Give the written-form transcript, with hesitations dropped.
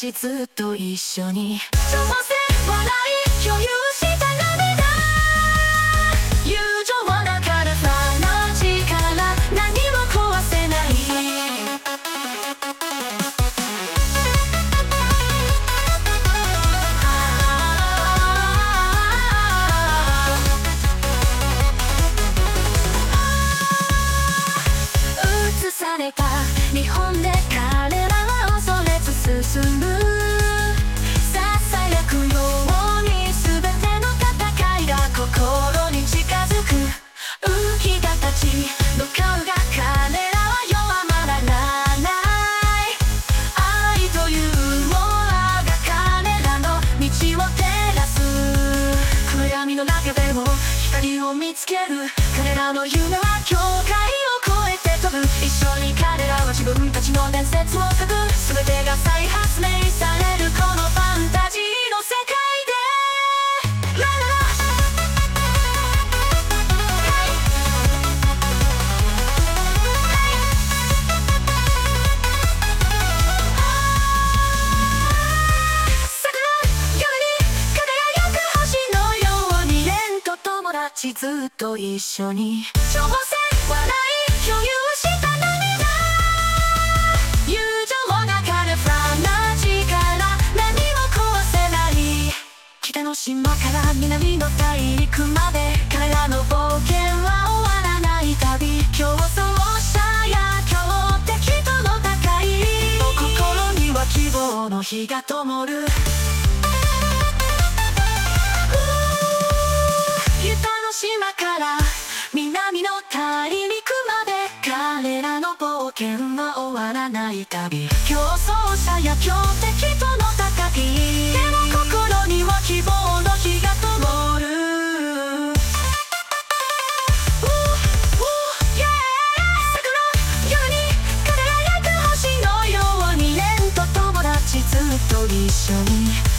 達ずっと一緒に挑戦笑い共有した涙友情はなかるファナ力何も壊せない映された日本で彼らは恐れず進むささやくように全ての戦いが心に近づく浮きが立ち向かうが彼らは弱まらない愛というものが彼らの道を照らす暗闇の中でも光を見つける彼らの夢は境界を越えて飛ぶ一緒に彼らは自分たちの伝説を書く全てが再発明されるこのファンタジーの世界でラララずっと一緒に挑戦笑い共有した涙友情がかるファンな力何も壊せない北の島から南の大陸まで彼らの冒険は終わらない旅競争者や強敵との戦い心には希望の火が灯る島から南の大陸まで彼らの冒険は終わらない旅競争者や強敵との戦いでも心には希望の火が灯る夜に輝く星のように連と友達ずっと一緒に